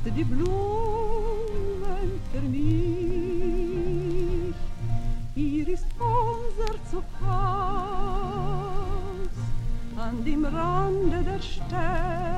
die Blumen für mich. Hier ist unser Zuhause an dem Rande der Sterne.